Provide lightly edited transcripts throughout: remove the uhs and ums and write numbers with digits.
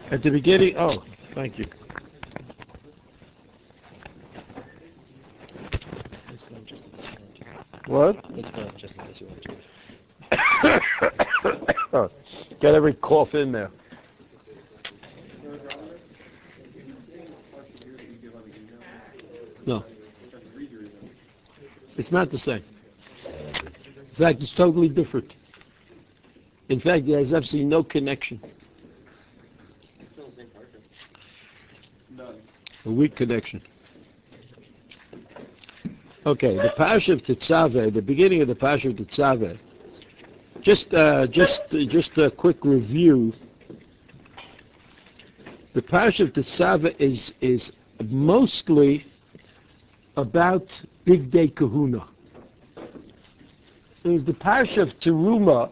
At the beginning, oh, thank you. What? Get every cough in there. No. It's not the same. In fact, it's totally different. In fact, there's absolutely no connection. A weak connection. Okay, the Parasha of Tetzaveh, the beginning of the Parasha of Tetzaveh. Just a quick review. The Parasha of Tetzaveh is mostly about Big Day Kahuna. It was the Parasha of Teruma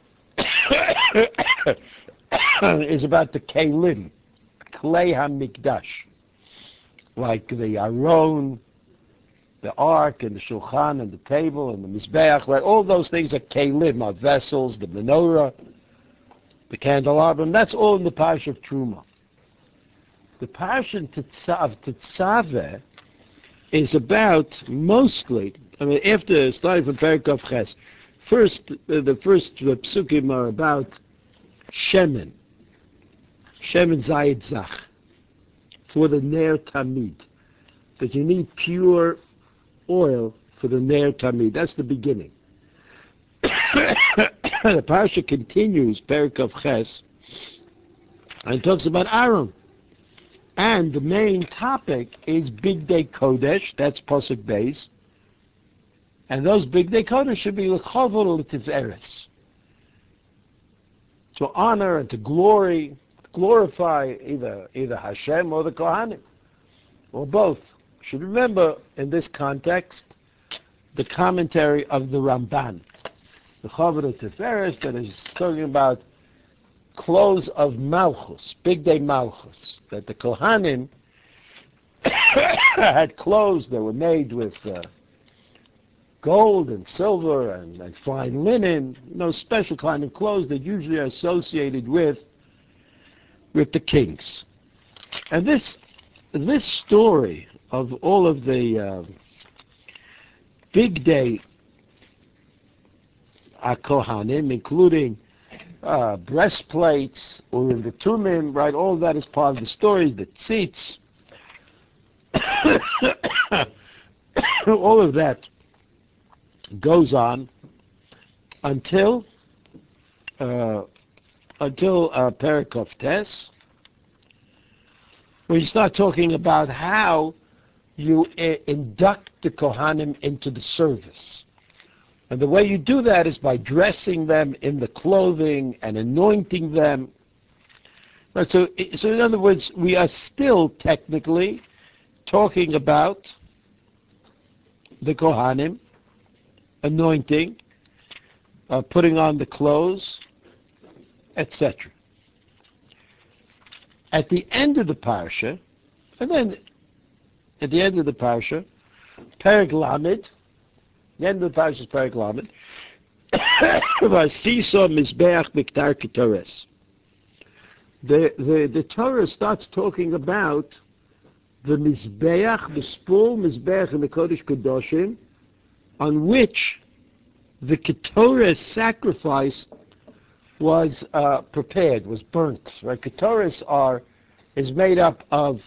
is about the Kelim, Klei HaMikdash, like the Aron, the Ark, and the Shulchan, and the table, and the Mizbeach, right? All those things are Kelim, are vessels, the menorah, the candelabrum. That's all in the Parasha of Teruma. The Parasha of Tetzaveh is about mostly, after starting from Perikov Ches, the first psukim are about Shemen Zayit Zach, for the Ner Tamid, that you need pure oil for the Ner Tamid. That's the beginning. The Parasha continues, Perikov Ches, and talks about Aaron. And the main topic is Big Day Kodesh, that's Pasuk Beis. And those Big Day Kodesh should be L'chavod L'Tiferes, to honor and to glorify either Hashem or the Kohanim, or both. You should remember, in this context, the commentary of the Ramban, the L'chavod L'Tiferes, that is talking about clothes of Malchus, Big Day Malchus, that the Kohanim had clothes that were made with gold and silver and fine linen, special kind of clothes that usually are associated with the kings. And this story of all of the Big Day Kohanim, including breastplates, or in the Tumim, right? All of that is part of the story. The tzitz, all of that goes on until Perikov Tes, where you start talking about how you induct the Kohanim into the service. And the way you do that is by dressing them in the clothing and anointing them. Right, so in other words, we are still technically talking about the Kohanim, anointing, putting on the clothes, etc. At the end of the Parsha, and then at the end of the Parsha, Perek Lamed, the end of the Parsha is Perek Lamed, Vasiso Mizbeach Miktar Ketores. The Torah starts talking about the Mizbeach, the Spul Mizbeach in the Kodesh Kedoshim, on which the Ketores sacrifice was prepared, was burnt. Right? Ketores is made up of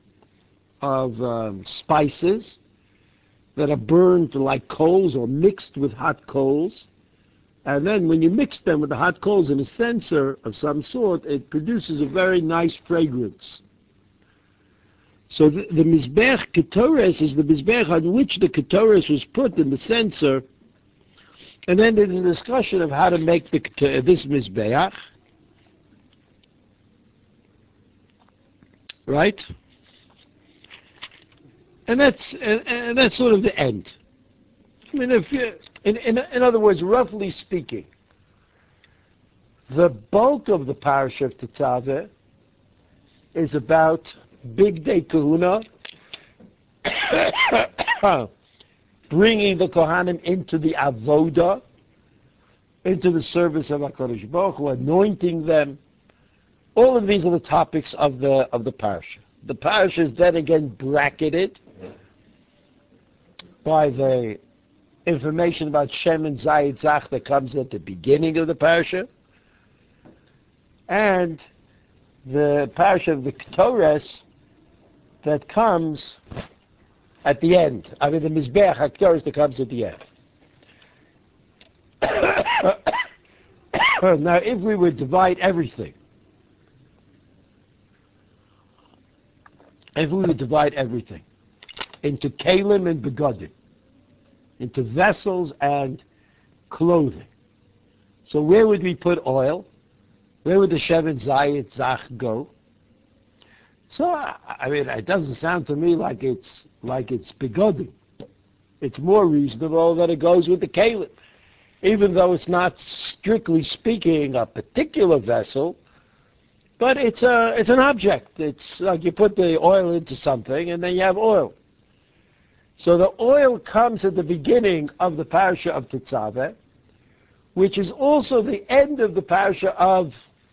spices that are burned like coals or mixed with hot coals. And then when you mix them with the hot coals in a censer of some sort, it produces a very nice fragrance. So the Mizbech Ketores is the Mizbech on which the Ketores was put in the censer. And then there's a discussion of how to make this Mizbeach. Right? And that's sort of the end. I mean, in other words, roughly speaking, the bulk of the Parasha of Tetzaveh is about Big Day Kahuna, bringing the Kohanim into the Avodah, into the service of HaKadosh Baruch Hu, anointing them, All of these are the topics of the parasha. The parasha is then again bracketed by the information about Shem and Zayit Zach that comes at the beginning of the parasha, and the parasha of the Ketores that comes at the end. I mean, the Mizbeach HaKetores that comes at the end. Now, if we would divide everything, into Kalim and Begodim, into vessels and clothing, so where would we put oil? Where would the Shevet Zayit Zach go? So, I mean, it doesn't sound to me like it's Begodim. It's more reasonable that it goes with the Kalim, even though it's not strictly speaking a particular vessel, but it's an object. It's like you put the oil into something and then you have oil. So the oil comes at the beginning of the parasha of Tetzaveh, which is also the end of the parasha of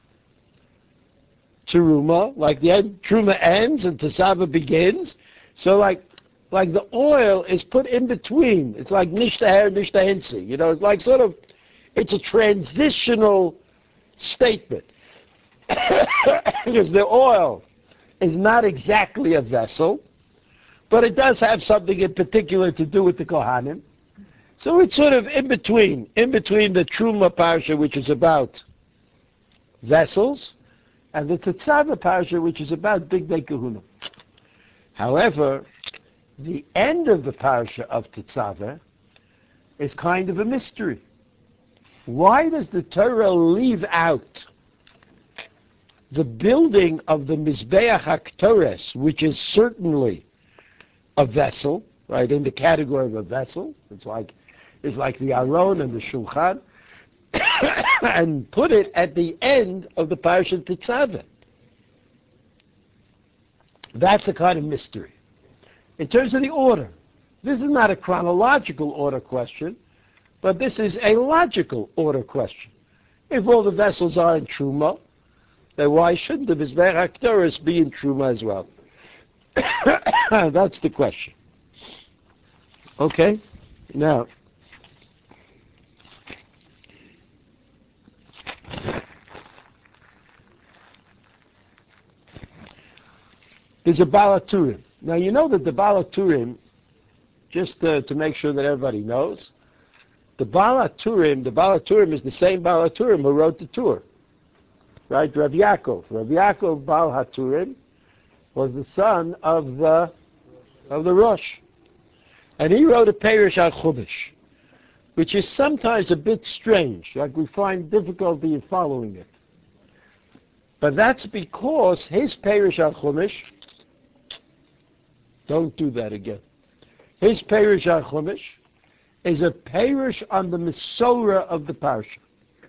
Teruma. Like the end, Teruma ends and Tetzaveh begins. So like the oil is put in between. It's like Nishtaher, Nishtahensi. You know, it's like sort of, it's a transitional statement. Because the oil is not exactly a vessel, but it does have something in particular to do with the Kohanim. So it's sort of in between the Truma parasha, which is about vessels, and the Tetzaveh parasha, which is about Bigdei Kehuna. However, the end of the parasha of Tetzaveh is kind of a mystery. Why does the Torah leave out the building of the Mizbeach HaKetores, which is certainly a vessel, right, in the category of a vessel? It's like the Aron and the Shulchan, and put it at the end of the parasha Tetzaveh. That's a kind of mystery. In terms of the order, this is not a chronological order question, but this is a logical order question. If all the vessels are in Truma, then why shouldn't the Mizbeach HaKetores be in Truma as well? That's the question. Okay? Now, there's a Baal HaTurim. Now, you know that the Baal HaTurim, just to make sure that everybody knows, the Baal HaTurim is the same Baal HaTurim who wrote the Tur. Right? Rav Yaakov Baal HaTurim was the son of the Rosh. And he wrote a Perush al Chumash, which is sometimes a bit strange, like we find difficulty in following it. But that's because his Perush al Chumash, don't do that again. His Perush al Chumash is a Perush on the Mesorah of the Parsha.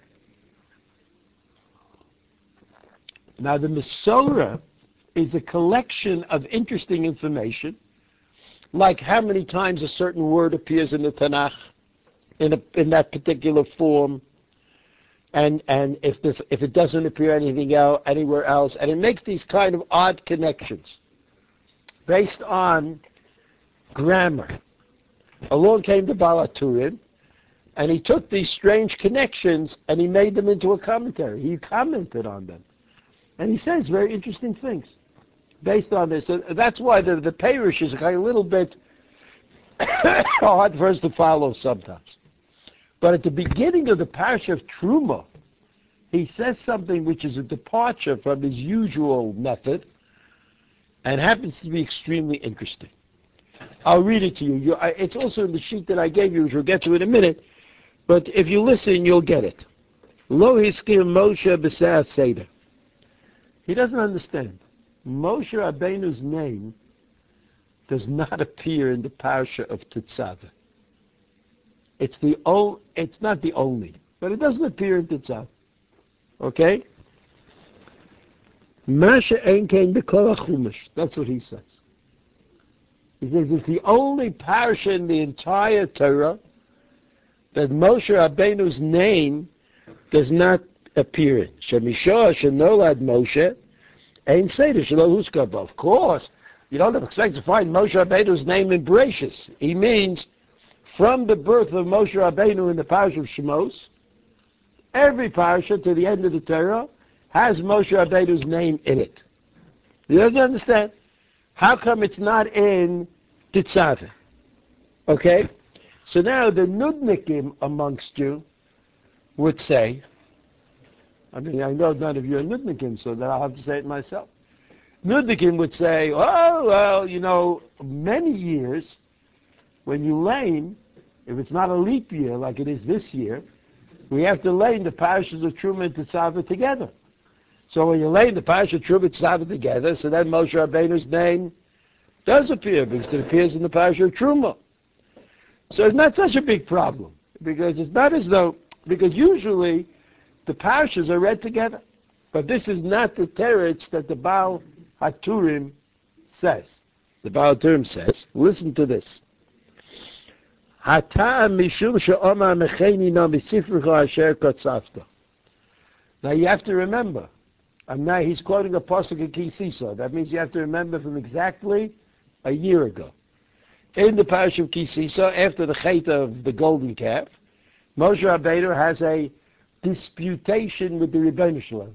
Now, the Mesorah is a collection of interesting information, like how many times a certain word appears in the Tanakh in that particular form, and if it doesn't appear anywhere else, and it makes these kind of odd connections based on grammar. Along came the Baal HaTurim, and he took these strange connections and he made them into a commentary. He commented on them. And he says very interesting things based on this. So that's why the Perush is a little bit hard for us to follow sometimes. But at the beginning of the parasha of Truma, he says something which is a departure from his usual method and happens to be extremely interesting. I'll read it to you. It's also in the sheet that I gave you, which we'll get to in a minute. But if you listen, you'll get it. Lo hiskir Moshe b'se'at seder. He doesn't understand. Moshe Rabbeinu's name does not appear in the parasha of Tetzaveh. It's not the only, but it doesn't appear in Tetzaveh. Okay? Masha ein kein b'kol HaChumash. That's what he says. He says it's the only parasha in the entire Torah that Moshe Rabbeinu's name does not appearing. Shemishah shenolad Moshe ain't Seder shelo huskar. Of course, you don't expect to find Moshe Rabbeinu's name in Bereshis. He means from the birth of Moshe Rabbeinu in the Parasha of Shemos, every parasha to the end of the Torah has Moshe Rabbeinu's name in it. You don't understand? How come it's not in Tetzaveh? Okay? So now the Nudnikim amongst you would say, I mean, I know none of you are Nudnikim, so that I'll have to say it myself. Nudnikim would say, oh, well, you know, many years, when you lane, if it's not a leap year like it is this year, we have to lane the parashas of Truma and Tetzaveh together. So when you lane the parashas of Truma and Tetzaveh together, so then Moshe Rabbeinu's name does appear, because it appears in the parashas of Truma. So it's not such a big problem, because it's not as though, because usually the parashas are read together. But this is not the teretz that the Baal HaTurim says. The Baal HaTurim says, listen to this. Now you have to remember, and now he's quoting a pasuk in Ki Sisa. That means you have to remember from exactly a year ago. In the parish of Ki Sisa, after the Chet of the golden calf, Moshe Rabbeinu has a disputation with the Rebbeinu Shalom.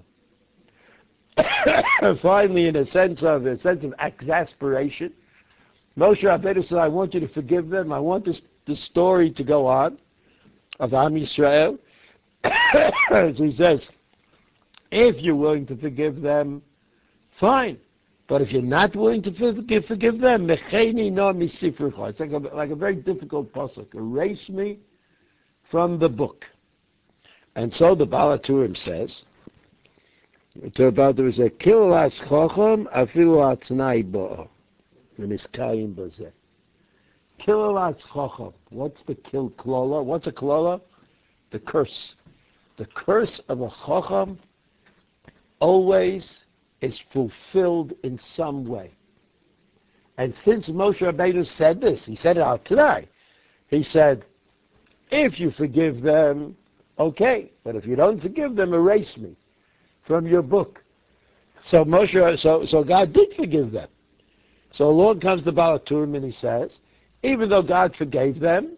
Finally, in a sense of exasperation, Moshe Rabbeinu said, I want you to forgive them. I want this story to go on of Am Yisrael. So he says, if you're willing to forgive them, fine. But if you're not willing to forgive them, mecheni no misifrecha. It's like a very difficult pasuk. Erase me from the book. And so the Baal HaTurim says, there is a kilas chacham afilu atznai bo'o. V'niskayim b'zeh. Kilas chacham. What's the klola? What's a klola? The curse. The curse of a chacham always is fulfilled in some way. And since Moshe Rabbeinu said this, he said it out today. He said, if you forgive them, okay. But if you don't forgive them, erase me from your book. So God did forgive them. So along comes the Baal HaTurim and he says, even though God forgave them,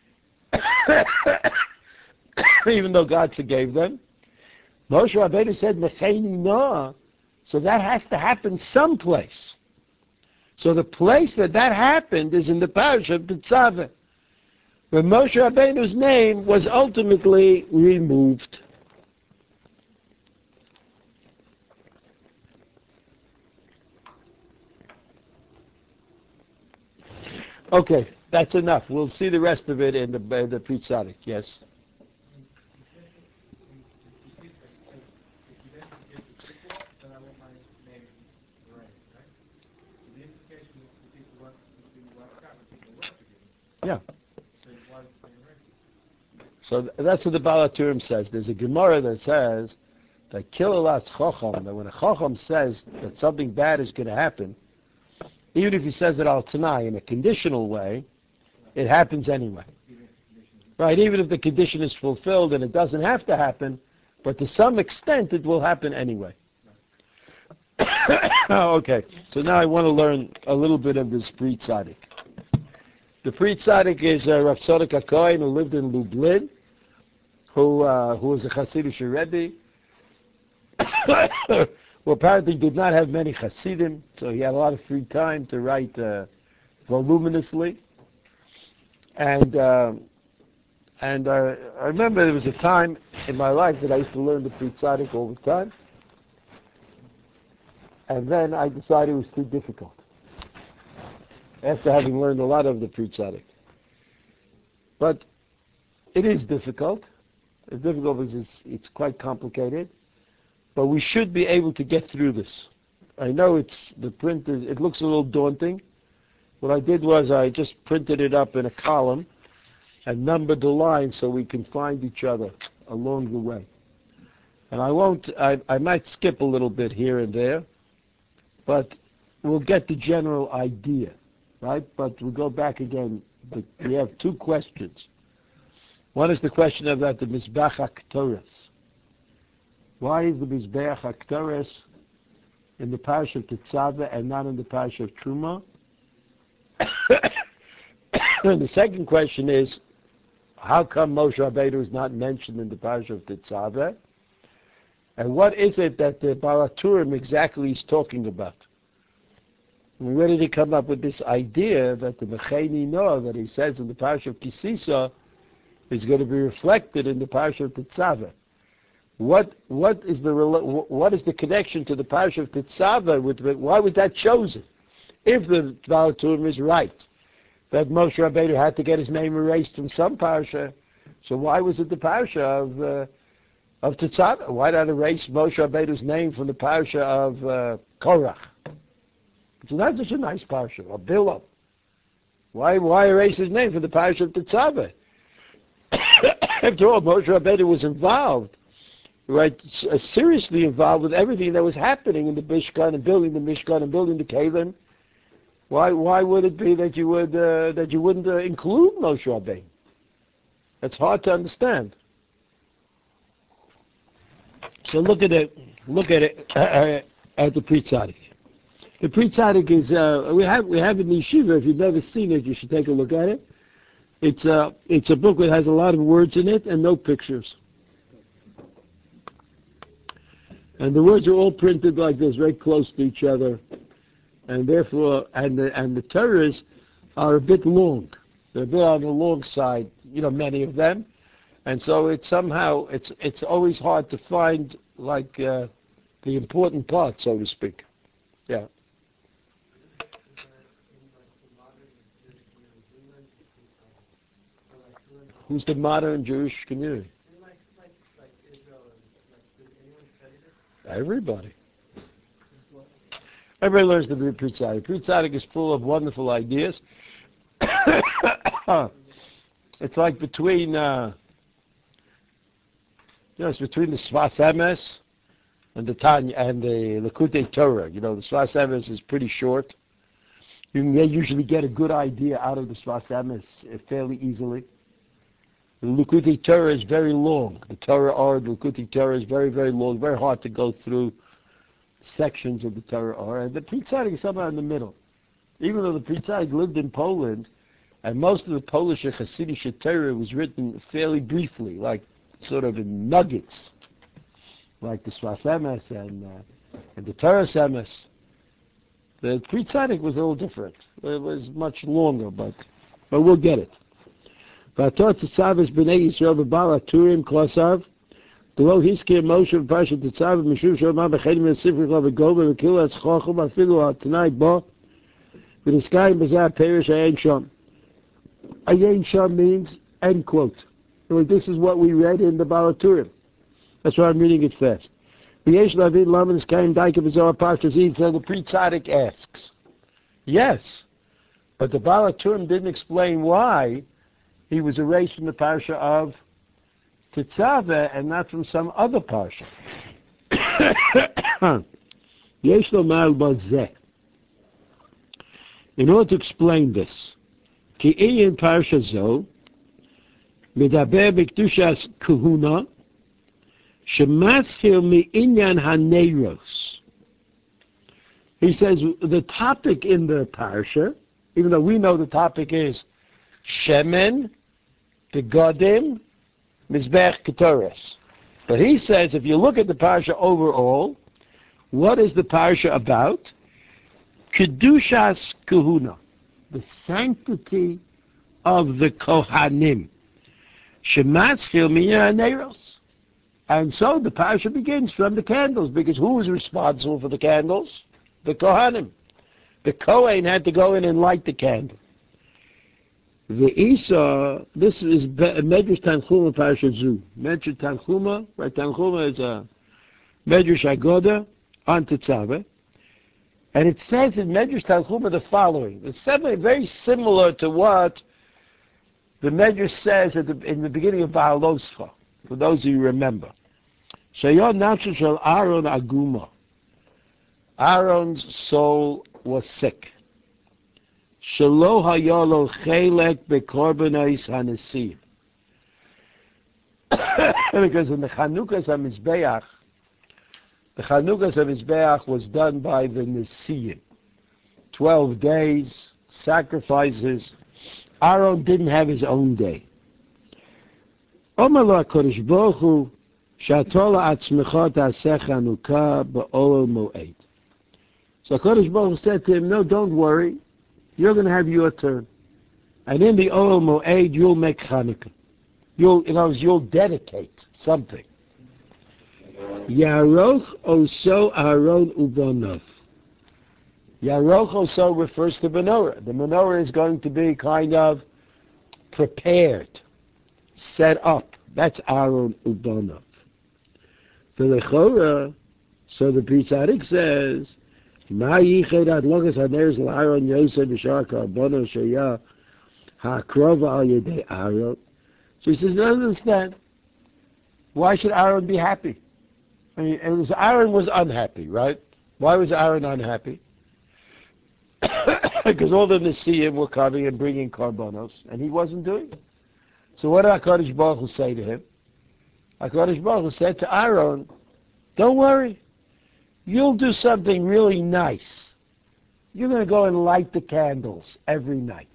Moshe Rabbeinu said, Mecheni no. So that has to happen someplace. So the place that happened is in the parish of Tetzaveh, where Moshe Rabbeinu's name was ultimately removed. Okay, that's enough. We'll see the rest of it in the Pri Tzadik. Yes? Yeah. So that's what the Baal HaTurim says. There's a Gemara that says that kilalatz chacham, that when a chacham says that something bad is going to happen, even if he says it al tanai in a conditional way, it happens anyway. Right? Even if the condition is fulfilled and it doesn't have to happen, but to some extent it will happen anyway. Okay, so now I want to learn a little bit of this Pri Tzadik. The Pri Tzadik is Rav Tzadok HaKohen, who lived in Lublin, who was a Hasidic Rebbe, who apparently did not have many Hasidim, so he had a lot of free time to write voluminously. And I remember there was a time in my life that I used to learn the Pri Tzadik all the time, and then I decided it was too difficult, after having learned a lot of the Pri Tzadik. But it is difficult. It's difficult because it's quite complicated. But we should be able to get through this. I know it looks a little daunting. What I did was I just printed it up in a column and numbered the lines so we can find each other along the way. And I might skip a little bit here and there, but we'll get the general idea. Right? But we'll go back again. We have two questions. One is the question about the Mizbach HaKtoras. Why is the Mizbeach HaKtores in the Parsha of Tetzaveh and not in the Parsha of Truma? And the second question is, how come Moshe Rabbeinu is not mentioned in the Parsha of Tetzaveh? And what is it that the Baal HaTurim exactly is talking about? And where did he come up with this idea that the Mecheni Noah that he says in the Parsha of Kisisa is going to be reflected in the Parsha of Tetzaveh? What is the connection to the Parsha of Tetzaveh? Why was that chosen? If the Baal HaTurim is right, that Moshe Rabbeinu had to get his name erased from some Parsha, so why was it the Parsha of Tetzaveh? Why not erase Moshe Rabbeinu's name from the Parsha of Korach? It's not such a nice Parsha, or Bilam. Why erase his name from the Parsha of Tetzaveh? After all, Moshe Rabbeinu was involved, right, seriously involved with everything that was happening in the Mishkan and building the Mishkan and building the Kalim. Why would it be that you wouldn't include Moshe Rabbeinu? That's hard to understand. So look at it at the Pri Tzadik. The Pri Tzadik is we have in the yeshiva. If you've never seen it, you should take a look at it. It's a book that has a lot of words in it and no pictures. And the words are all printed like this, very close to each other, and therefore, and the Torahs are a bit long. They're a bit on the long side, many of them, and so it's always hard to find like the important part, so to speak. Yeah. Who's the modern Jewish community? Everybody. Everybody learns to be a Pri Tzadik. Pri Tzadik is full of wonderful ideas. It's like between, it's between the Sfas Emes and the Tanya and the Likutei Torah. The Sfas Emes is pretty short. You can usually get a good idea out of the Sfas Emes fairly easily. The Likutei Torah is very long. The Torah the Likutei Torah is very, very long, very hard to go through sections of the Torah and the Pri Tzadik is somewhere in the middle. Even though the Pri Tzadik lived in Poland, and most of the Polish and Hasidic Torah was written fairly briefly, like sort of in nuggets, like the Sfas Emes and the Torah Emes. The Pri Tzadik was a little different. It was much longer, but we'll get it. V'ator Tetzaves b'nei Yisrael v'Baal HaTurim klasav Glo hiskir Moshe v'Parshat Tetzaveh Mishum Shomah b'chedim v'sifrich lo v'gova v'kil etzchochum afilu ha'tanai bo v'niskayim b'zeh ha'perish ha'ein shom. Ayin shom means end quote. This is what we read in the Baal HaTurim. That's why I'm reading it fast. V'yesh lavin lama niskayim daika v'zohar Parshat Zid. So the Pri Tzadik asks, yes, but the Baal HaTurim didn't explain why he was erased from the Parsha of Tetzaveh and not from some other Parsha. Yesh lomar bazeh. In order to explain this, ki in Parsha zo, medaber b'kedushas kahuna, shemaschil mi'inyan haneiros. He says the topic in the Parsha, even though we know the topic is Shemen, Begodim, Mizbech Ketores. But he says, if you look at the Parsha overall, what is the Parsha about? Kedushas Kahuna, the sanctity of the Kohanim. Shematzchil Minyan Neros. And so the Parsha begins from the candles, because who was responsible for the candles? The Kohanim. The Kohen had to go in and light the candle. The Isa, this is Medrash Tanchuma Parshat Zu. Medrash Tanchuma, right? Tanchuma is a Medrash Agoda on Tetzaveh. And it says in Medrash Tanchuma the following. It's very similar to what the Medrash says in the beginning of Baaloscha, for those of you who remember. Shayon Nafshu Shel Aaron Aguma. Aaron's soul was sick. Shelo hayolo chelek bekorbanos hanesim. Because in the Chanukas HaMizbeach, The Chanukas of Mizbeach was done by the Nesiim. 12 days, sacrifices. Aaron didn't have his own day. Omar lo HaKadosh Baruch Hu, Shatola atzmecha ta'aseh Chanukah ba'olel moed. So HaKadosh Baruch Hu said to him, no, don't worry. You're going to have your turn. And in the Olel Moed, you'll make Chanukah. You'll dedicate something. Yaroch oso Aaron ubonov. Yaroch oso refers to menorah. The menorah is going to be kind of prepared, set up. That's Aaron ubonov. For the Chorah, so the Pitzadik says, Ma yiched adlokas haneres l'Aaron Yosef b'shar karbono sheyah ha'krova al yedei Aaron. So he says, no, understand. Why should Aaron be happy? I mean, Aaron was unhappy, right? Why was Aaron unhappy? Because all the Nesiim were coming and bringing karbonos, and he wasn't doing it. So what did HaKadosh Baruch Hu say to him? HaKadosh Baruch Hu said to Aaron, don't worry. You'll do something really nice. You're going to go and light the candles every night.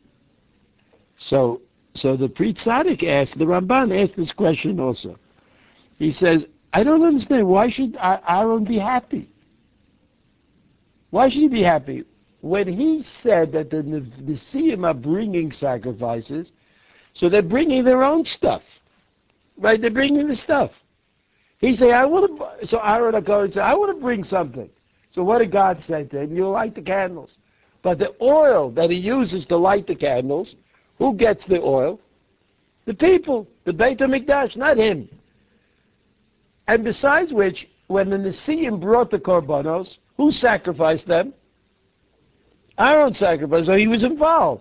So the Pri Tzaddik asked, the Ramban asked this question also. He says, I don't understand. Why should Aaron be happy? Why should he be happy? When he said that the Nesiim are bringing sacrifices, so they're bringing their own stuff. Right? They're bringing the stuff. He said, so Aaron HaKohen said, I want to bring something. So what did God say to him? You light the candles. But the oil that he uses to light the candles, who gets the oil? The people, the Beit HaMikdash, not him. And besides which, when the Nesiim brought the korbanos, who sacrificed them? Aaron sacrificed, so he was involved.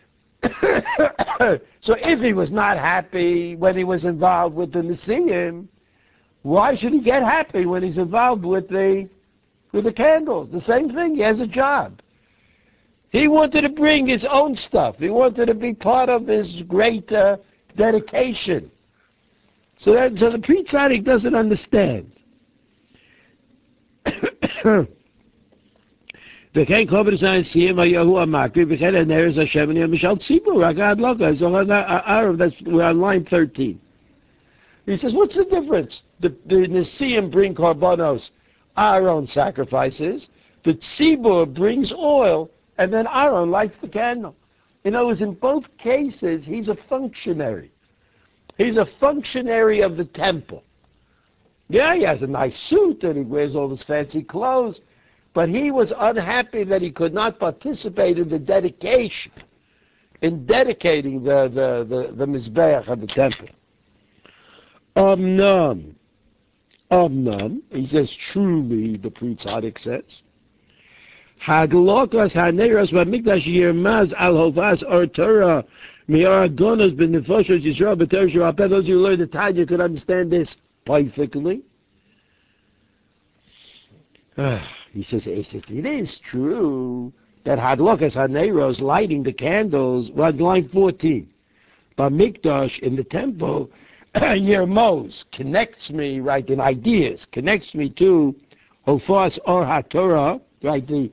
So if he was not happy when he was involved with the Nesiim, why should he get happy when he's involved with the candles? The same thing, he has a job. He wanted to bring his own stuff. He wanted to be part of this great dedication. So the Pri Tzaddik doesn't understand. We're on line 13. He says, what's the difference? The Nesiim bring karbanos, Aaron sacrifices. The Tzibur brings oil, and then Aaron lights the candle. In other words, in both cases, he's a functionary. He's a functionary of the temple. Yeah, he has a nice suit, and he wears all his fancy clothes, but he was unhappy that he could not participate in the dedication, in dedicating the Mizbeach of the temple. Omnam, he says, truly, the Pri Tzaddik says, Haglokas haneros b'mikdash yirmaz al hovas or Torah mi'ar adonos b'nefoshes Yisrael b'Torah Shabbat. Those who learn the Tanya could understand this perfectly. He says, it is true that Hadlokas haneros, lighting the candles, well, line 14, b'mikdash in the temple, Yermos connects me, right, in ideas, connects me to Hofas or HaTorah, right, the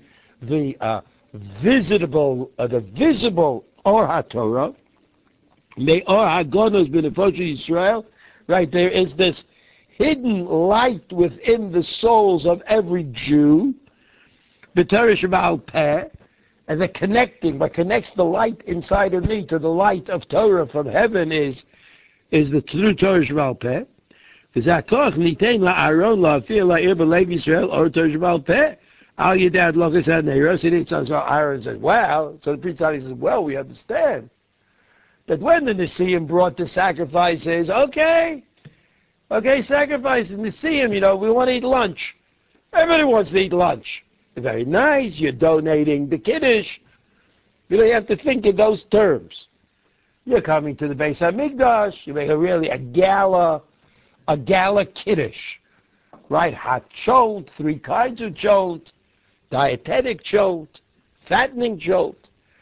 visible or HaTorah, may or HaGonos b'nefoshes Yisrael, right, there is this hidden light within the souls of every Jew, b'Torah Sheba'al Peh, and the connecting, what connects the light inside of me to the light of Torah from heaven is the true Torah Sheba'al Peh. V'zakoch nitein la'aron la'afir la'ir b'lev Yisrael or Torah Sheba'al Peh. Al yedad lokas ha'neiros. So Aaron says, well, so the Pri Tzaddik says, well, we understand that when the Nesiim brought the sacrifices, okay, sacrifices, Nesiim, we want to eat lunch. Everybody wants to eat lunch. Very nice, you're donating the Kiddush. You have to think in those terms. You're coming to the Beis HaMikdash, you make a gala Kiddush. Right, hot jolt, 3 kinds of jolt, dietetic jolt, fattening jolt.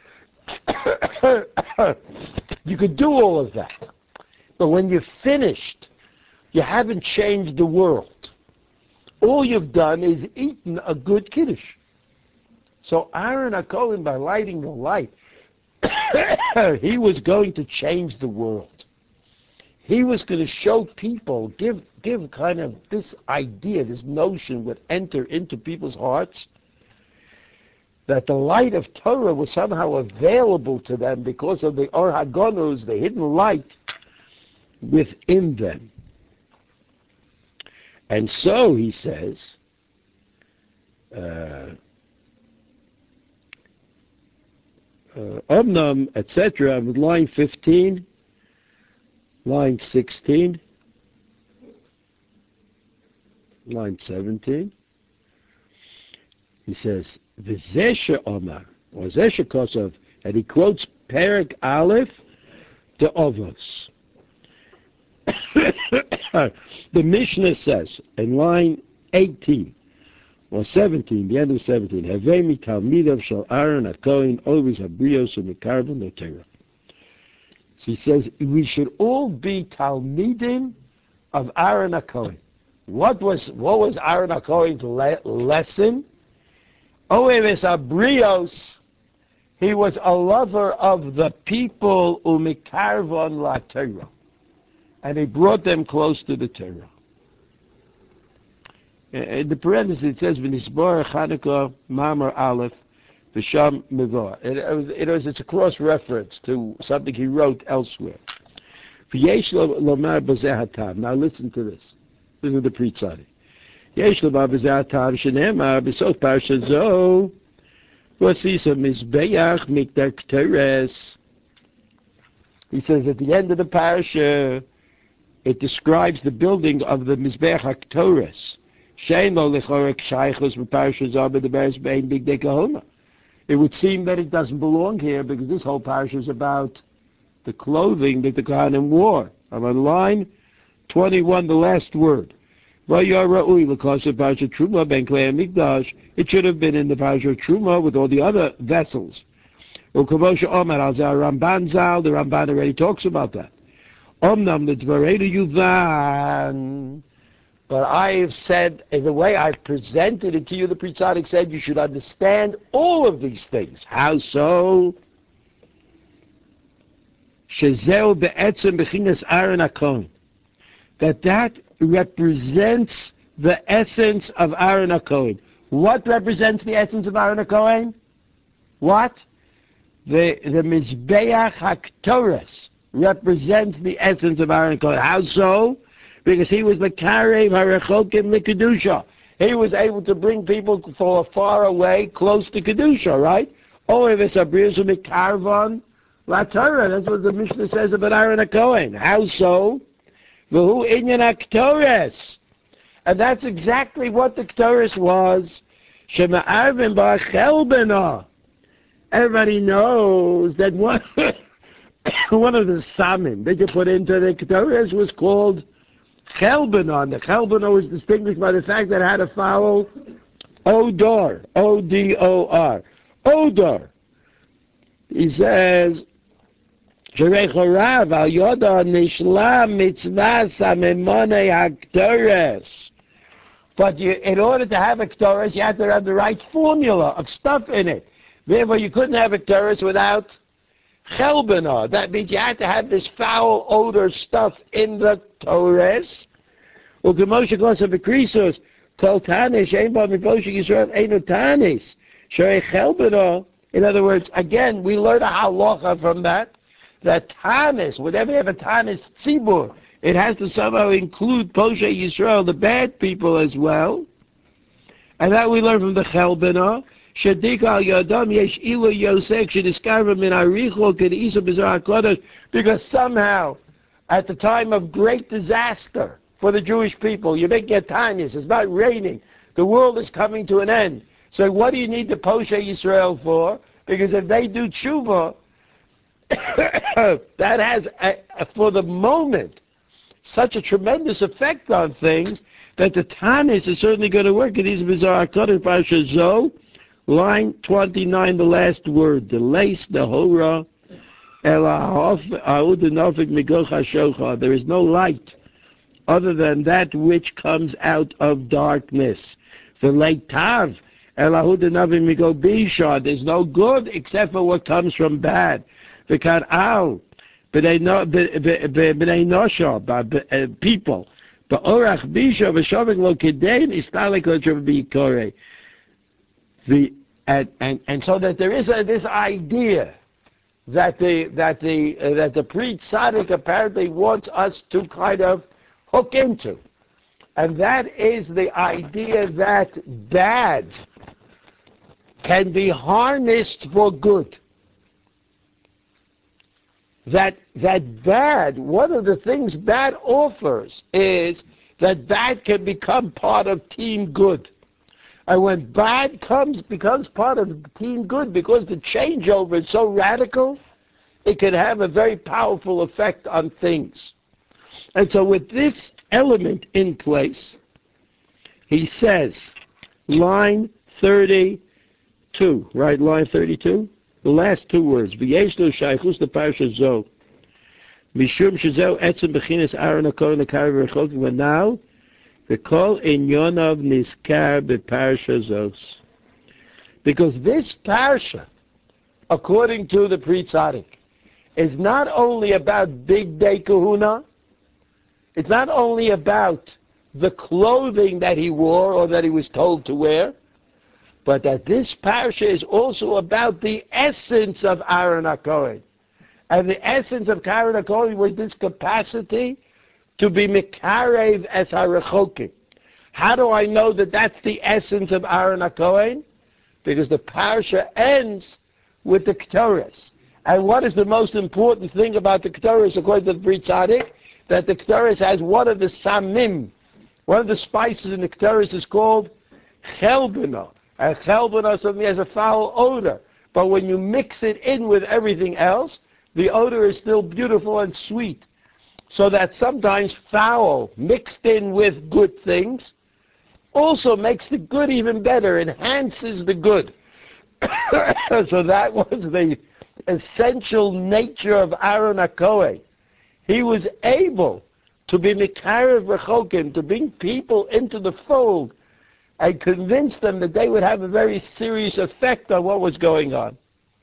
You could do all of that. But when you're finished, you haven't changed the world. all you've done is eaten a good Kiddush. So Aaron HaKohen, by lighting the light, he was going to change the world. He was going to show people, give kind of this idea, this notion would enter into people's hearts that the light of Torah was somehow available to them because of the Or HaGanuz, the hidden light within them. And so, he says, Omnam, etc., with line 15, line 16, line 17, he says, V'zeshe Omar, or Zeshe Kosov, and he quotes Perek Aleph to Ovos. The Mishnah says, in line 18, or 17, the end of 17, Havemi Talmidav Shal Aaron HaKohen, always Habrios and Mekarvim Notera. So he says, we should all be Talmidim of Aaron HaKohen. What was Aaron HaKohen's lesson? Oeves Abrios, he was a lover of the people, Umikarvon La Torah. And he brought them close to the Torah. In the parenthesis it says, V'nisbar Chanukah Mamar Aleph V'sham Mivah. It's a cross-reference to something he wrote elsewhere. V'yesh lomar b'zeh hatam. Now listen to this. This is the Pritzadi. Yesh lomar b'zeh hatam shenemar b'sof parsha zo v'asisa mizbeach mikdar k'teres. He says at the end of the parsha, it describes the building of the Mizbeach HaKtores. It would seem that it doesn't belong here because this whole parsha is about the clothing that the Kohanim wore. I'm on line 21, the last word. It should have been in the parsha Truma with all the other vessels. The Ramban already talks about that. But I have said, in the way I've presented it to you, the Pri Tzaddik said you should understand all of these things. How so? Shezeu be'etzem b'chinas Aaron HaKohen. That represents the essence of Aaron HaKohen. What represents the essence of Aaron HaKohen? What? The Mizbeach HaKtoras represents the essence of Aaron HaKohen. How so? Because he was the Karev HaRechokim LeKedusha. He was able to bring people from far away close to Kedusha, right? Oeves Abrios Mekarvon La Torah. That's what the Mishnah says about Aaron HaKohen. How so? V'hu inyan HaKtoras. And that's exactly what the Ktoras was. Shema'arvim ba'chelbena. Everybody knows that one of the samim that you put into the Ktoras was called Chelbena. The Chelbena was distinguished by the fact that it had to follow Odor. O-D-O-R. Odor. He says, Sherechorav al yoda nishla mitzvah samimone ha-Ktoras. But in order to have a Ktoras, you had to have the right formula of stuff in it. Therefore, you couldn't have a Ktoras without Chelbena. That means you had to have this foul odor stuff in the Torres. Ukemoshe Kosa Bekrisos, Kol Tanis, Einba Miposhe Yisrael, Einu Tanis, Sherei Chelbena. In other words, again, we learn a halacha from that Tanis, whenever you have a Tanis Tzibur, it has to somehow include Poshe Yisrael, the bad people as well. And that we learn from the Chelbena. Shadik al Yadam Yesh Ilu Yosek Shediskara Min Aricho Kedisa Bizarre HaKodesh, because somehow, at the time of great disaster for the Jewish people, you make get tiniest, it's not raining, the world is coming to an end. So what do you need the Poshe Yisrael for? Because if they do tshuva, that has, for the moment, such a tremendous effect on things that the Tanis is certainly going to work. It is Bizarre HaKodesh Parsha Zo. Line 29, the last word, the lace, the hora, there is no light other than that which comes out of darkness. V'leitav elahu denavim migo bisha. There's no good except for what comes from bad. V'kar'al b'nei nosha, people. Ba'orach bisha v'shavik lo kedein istalek lo b'yikore. And so that there is this idea that the Pri Tzaddik apparently wants us to kind of hook into, and that is the idea that bad can be harnessed for good. That bad, one of the things bad offers is that bad can become part of team good. And when bad becomes part of team good, because the changeover is so radical, it can have a very powerful effect on things. And so with this element in place, he says, line 32, right, line 32? The last two words, V'yeshlo shaychus the parsha zo, mishum shezeu etzem b'chinas Aaron HaKohen HaKarev Rechokim, and now, V'kol inyonav niskar b'parsha zos. Because this parsha, according to the Pri Tzaddik, is not only about Big Day Kahuna, it's not only about the clothing that he wore or that he was told to wear, but that this parsha is also about the essence of Aaron HaKohen. And the essence of Aaron HaKohen was this capacity to be mikarev as harechokim. How do I know that that's the essence of Aaron HaKohen? Because the parsha ends with the Ketores. And what is the most important thing about the Ketores, according to the Pri Tzaddik? That the Ketores has one of the samim, one of the spices in the Ketores is called chelbana. And chelbana suddenly has a foul odor. But when you mix it in with everything else, the odor is still beautiful and sweet. So that sometimes foul mixed in with good things also makes the good even better, enhances the good. So that was the essential nature of Aaron HaKohen. He was able to be Mikarev Rechokim, to bring people into the fold and convince them that they would have a very serious effect on what was going on.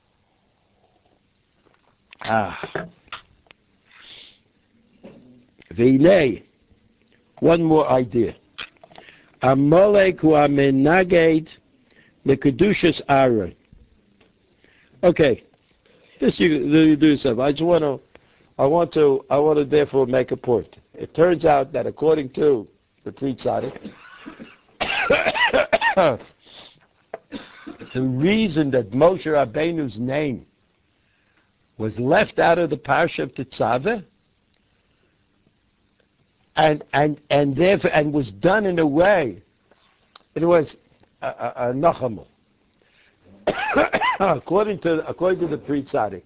V'nei, one more idea. Amalek hu amenaged lekedushas Aaron. Okay, this you do yourself. I want to therefore make a point. It turns out that according to the Pri Tzaddik, the reason that Moshe Rabbeinu's name was left out of the Parsha of Tetzaveh and therefore and was done in a way, it was a nachamul. according to the Pri Tzaddik,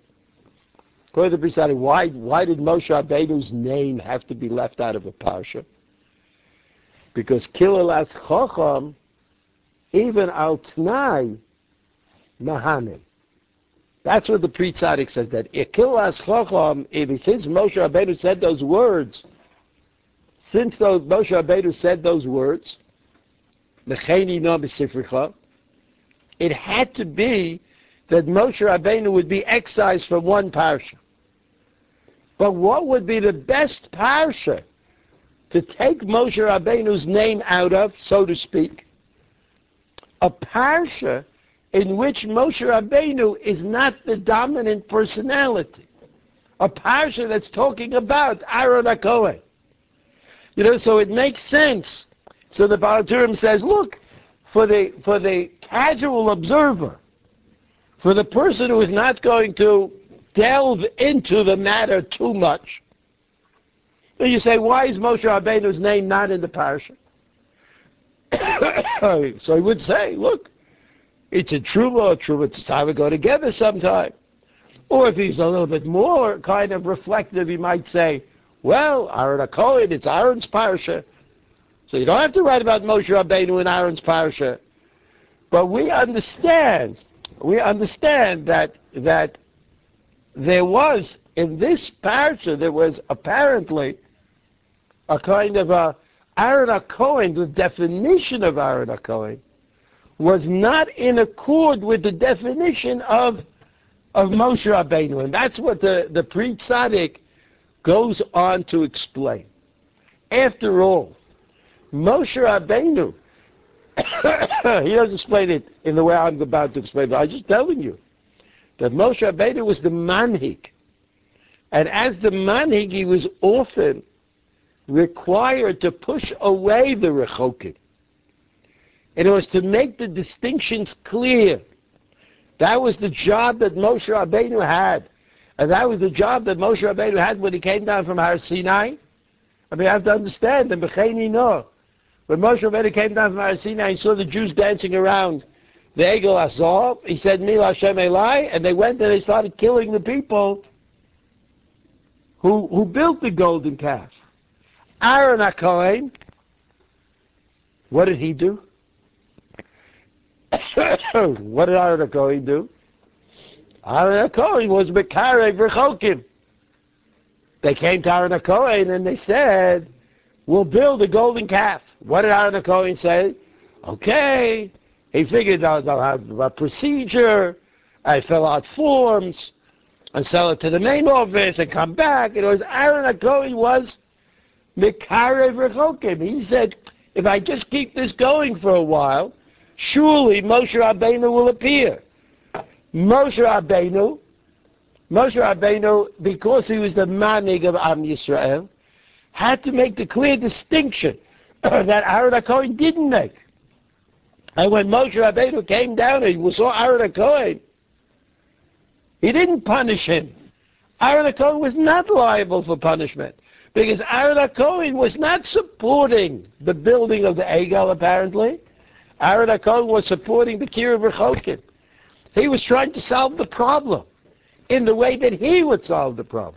why did Moshe Rabbeinu's name have to be left out of a parsha? Because kilalas chacham, even al tnai mahanim. That's what the Pri Tzaddik says, that kilalas chacham, since Moshe Rabbeinu said those words, Mecheni no b'sifricha, it had to be that Moshe Rabbeinu would be excised from one parsha. But what would be the best parsha to take Moshe Rabbeinu's name out of, so to speak? A parsha in which Moshe Rabbeinu is not the dominant personality. A parsha that's talking about Aaron HaKohen. So it makes sense. So the Baal Turim says, look, for the casual observer, for the person who is not going to delve into the matter too much, so you say, why is Moshe Rabbeinu's name not in the parsha? So he would say, look, it's a Truma Tetzaveh go together sometime. Or if he's a little bit more kind of reflective, he might say, well, Aaron HaKohen, it's Aaron's parsha. So you don't have to write about Moshe Rabbeinu in Aaron's parsha. But we understand that there was, in this parsha, there was apparently a kind of a Aaron HaKohen, the definition of Aaron HaKohen, was not in accord with the definition of Moshe Rabbeinu. And that's what the Pri Tzaddik goes on to explain. After all, Moshe Rabbeinu, he doesn't explain it in the way I'm about to explain it, but I'm just telling you that Moshe Rabbeinu was the manhig. And as the manhig, he was often required to push away the rechokim. And it was to make the distinctions clear. That was the job that Moshe Rabbeinu had. And that was the job that Moshe Rabbeinu had when he came down from Har Sinai. I mean, you have to understand, and B'cheini know, when Moshe Rabbeinu came down from Har Sinai, he saw the Jews dancing around the Egel Azov. He said, Mil Hashem Elai, and they went and they started killing the people who built the golden calf. Aaron HaKohen, what did he do? What did Aaron HaKohen do? Aaron HaKohen was Mekarev Rechokim. They came to Aaron HaKohen and they said, we'll build a golden calf. What did Aaron HaKohen say? Okay. He figured out they'll have a procedure. I fill out forms and sell it to the main office and come back. It was Aaron HaKohen was Mekarev Rechokim. He said, if I just keep this going for a while, surely Moshe Rabbeinu will appear. Moshe Rabbeinu, because he was the manig of Am Yisrael, had to make the clear distinction that Aaron HaKohen didn't make. And when Moshe Rabbeinu came down and saw Aaron HaKohen, he didn't punish him. Aaron HaKohen was not liable for punishment, because Aaron HaKohen was not supporting the building of the Egel, apparently. Aaron HaKohen was supporting the Kiruv Rechokim. He was trying to solve the problem in the way that he would solve the problem.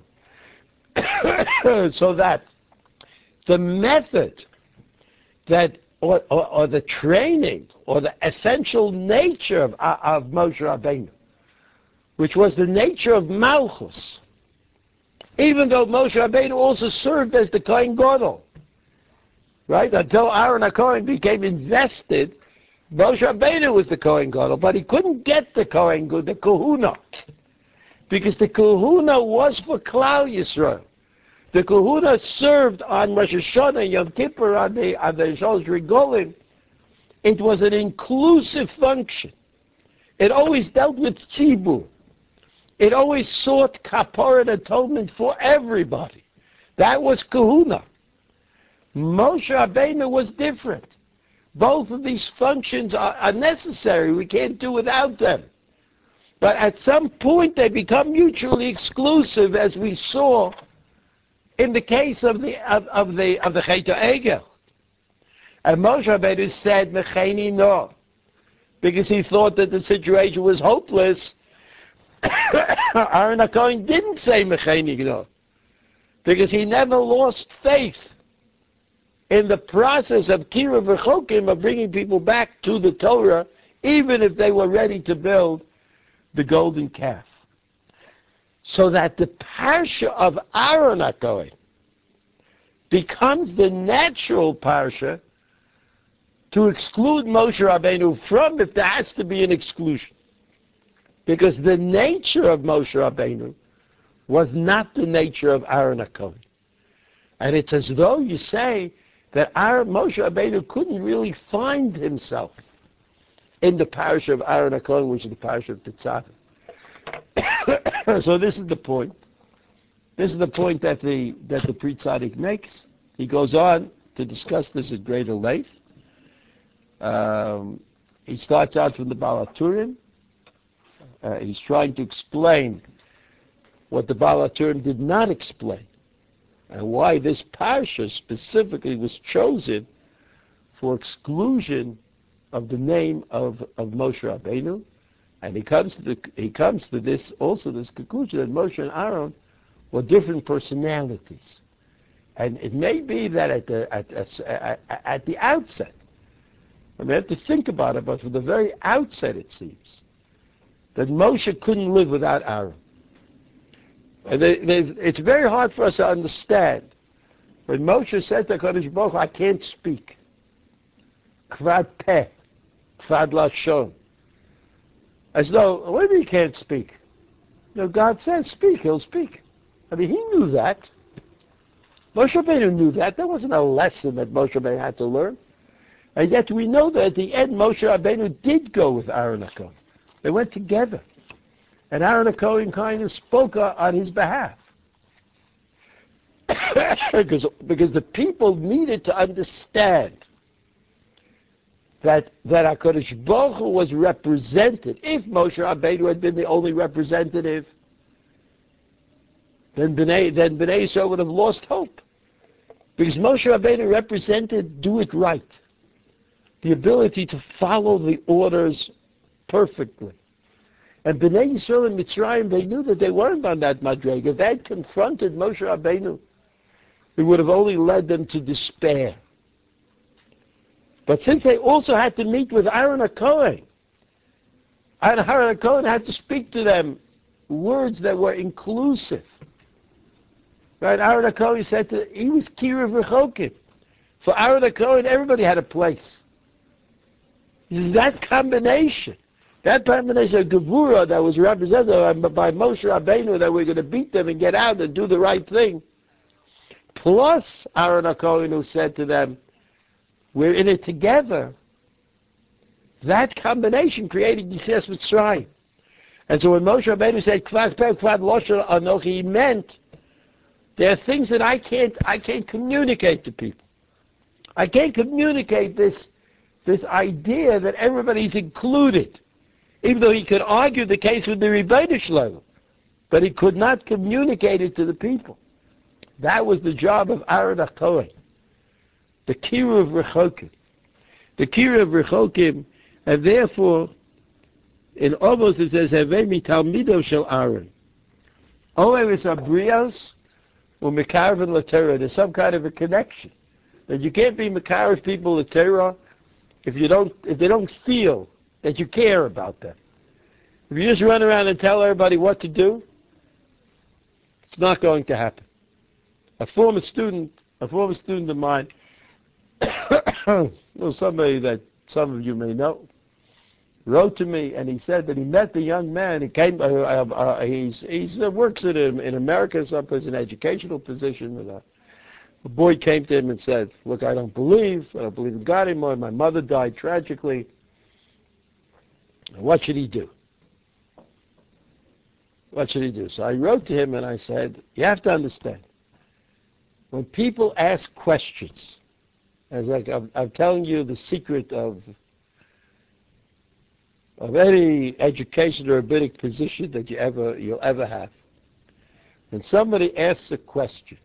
So that the method that, or the training, or the essential nature of Moshe Rabbeinu, which was the nature of Malchus, even though Moshe Rabbeinu also served as the Kohen Gadol, right? Until Aaron HaKohen became invested, Moshe Rabbeinu was the Kohen Gadol, but he couldn't get the Kohen Gadol, the Kahuna, because the Kahuna was for Klal Yisrael. The Kahuna served on Rosh Hashanah, Yom Kippur, on the Shalosh Regolim. It was an inclusive function. It always dealt with tzibur. It always sought kapara and atonement for everybody. That was Kahuna. Moshe Rabbeinu was different. Both of these functions are necessary. We can't do without them. But at some point they become mutually exclusive, as we saw in the case of the Chet Egel. And Moshe Rabbeinu said, Mecheni no, because he thought that the situation was hopeless. Aaron HaKohen didn't say Mecheni no, because he never lost faith in the process of Kiruv Rechokim, of bringing people back to the Torah, even if they were ready to build the golden calf. So that the parsha of Aaron HaKohen becomes the natural parsha to exclude Moshe Rabbeinu from, if there has to be an exclusion. Because the nature of Moshe Rabbeinu was not the nature of Aaron HaKohen. And it's as though you say that Moshe Rabbeinu couldn't really find himself in the parish of Aaron HaKohen, which is the parish of Tetzaveh. So this is the point. This is the point that the Pri Tzaddik makes. He goes on to discuss this at greater length. He starts out from the Baal HaTurim. He's trying to explain what the Baal HaTurim did not explain, and why this parsha specifically was chosen for exclusion of the name of Moshe Rabbeinu. And he comes to this conclusion that Moshe and Aaron were different personalities. And it may be that at the outset, I mean, I have to think about it, but from the very outset it seems that Moshe couldn't live without Aaron. And it's very hard for us to understand When Moshe said to HaKadosh Baruch Hu, I can't speak. Kvad peh, kvad lashon. As though, what do you mean you can't speak? No, God says speak, he'll speak. I mean, he knew that. Moshe Rabbeinu knew that. That wasn't a lesson that Moshe Rabbeinu had to learn. And yet we know that at the end, Moshe Rabbeinu did go with Aaron HaKohen. They went together. And Aaron HaKohen kind of spoke on his behalf. because the people needed to understand that HaKadosh Baruch Hu was represented. If Moshe Rabbeinu had been the only representative, then Bnei Yisrael would have lost hope. Because Moshe Rabbeinu represented do it right. The ability to follow the orders perfectly. And Bnei Yisrael and Mitzrayim, they knew that they weren't on that madrega. If they had confronted Moshe Rabbeinu, it would have only led them to despair. But since they also had to meet with Aaron HaKohen, and Aaron HaKohen had to speak to them words that were inclusive. Right? Aaron HaKohen said he was Kira V'chokim. For Aaron HaKohen, everybody had a place. It's that combination of Gevurah that was represented by Moshe Rabbeinu, that we're going to beat them and get out and do the right thing, plus Aaron HaKohen who said to them, we're in it together. That combination created Yitzias Mitzrayim. And so when Moshe Rabbeinu said, Kvad peh, kvad lashon anochi, he meant there are things that I can't communicate to people. I can't communicate this idea that everybody's included, even though he could argue the case with the Rebbeinu Shlomo, but he could not communicate it to the people. That was the job of Aaron HaKohen, the Kira of Rechokim. The Kira of Rechokim, and therefore, in Ovos it says, Hevei mi talmido shel Aaron. Oevis abrios, or Mekarven LaTorah. There's some kind of a connection. That you can't be Mekarven people LaTorah if they don't feel that you care about them. If you just run around and tell everybody what to do, it's not going to happen. A former student of mine, somebody that some of you may know, wrote to me, and he said that he met the young man. He came. He works in America, someplace in an educational position. And a boy came to him and said, "Look, I don't believe in God anymore. My mother died tragically. What should he do? What should he do?" So I wrote to him and I said, "You have to understand. When people ask questions, as like I'm telling you the secret of any education or rabbinic position that you'll ever have. When somebody asks a question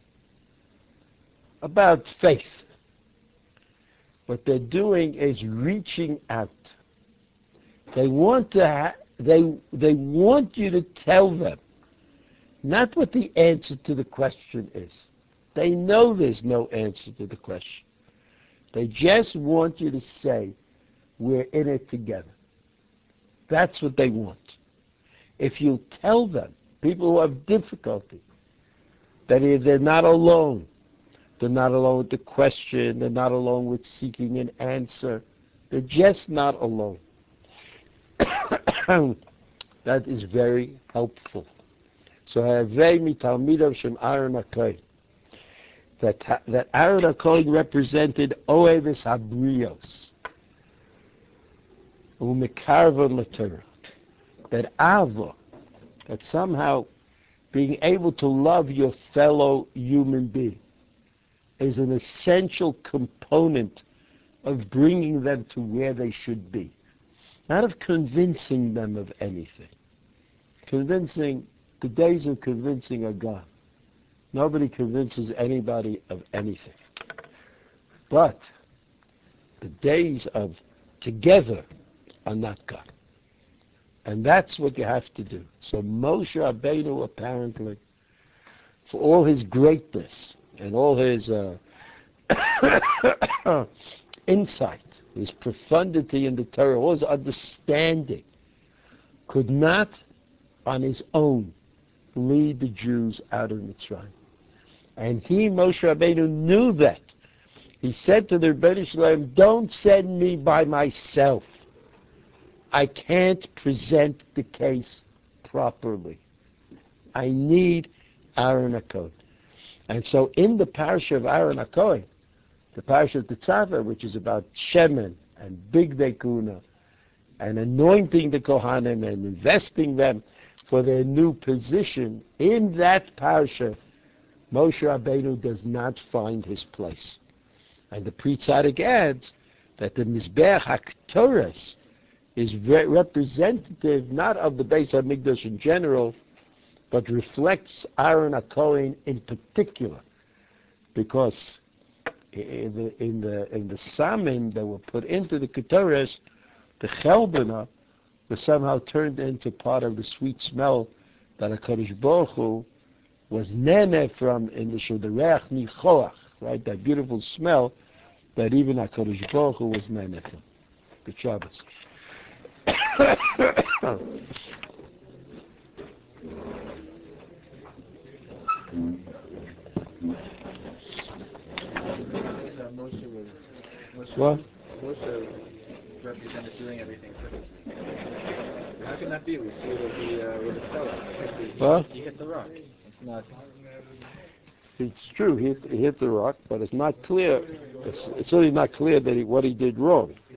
about faith, what they're doing is reaching out. They want they want you to tell them not what the answer to the question is. They know there's no answer to the question. They just want you to say, we're in it together. That's what they want. If you tell them, people who have difficulty, that they're not alone. They're not alone with the question. They're not alone with seeking an answer. They're just not alone. That is very helpful. So Havei mi talmidav shem Aaron HaKohen. That Aaron HaKohen represented Oevis Habrios. Umekarvon LaTorah. That Ava, that somehow being able to love your fellow human being is an essential component of bringing them to where they should be. Not of convincing them of anything. The days of convincing are gone. Nobody convinces anybody of anything. But the days of together are not gone. And that's what you have to do. So Moshe Rabbeinu, apparently, for all his greatness and all his insight, his profundity in the Torah, all his understanding, could not on his own lead the Jews out of Mitzrayim. And he, Moshe Rabbeinu, knew that. He said to the Rebbeinu Shalom, don't send me by myself. I can't present the case properly. I need Aaron HaKohen. And so in the parasha of Aaron HaKohen, the parasha of Tetzaveh, which is about Shemen and Bigdei Kuna, and anointing the Kohanim and investing them for their new position, in that parasha, Moshe Rabbeinu does not find his place. And the Pri Tzaddik adds that the Mizbeach HaKtoras is representative not of the Beis HaMikdash in general, but reflects Aaron HaKohen in particular, because in the Samin that were put into the Ketores, the Chelbana was somehow turned into part of the sweet smell that HaKadosh Baruch Hu was nene from in the Reach Nichoach, right? That beautiful smell that even HaKadosh Baruch Hu was nene from. Good Shabbos. What? Moshe represented doing everything perfectly. How can that be? We see with the fellow. What? He hit the rock. It's not. It's true, he hit the rock, but it's not clear. It's certainly not clear that what he did wrong.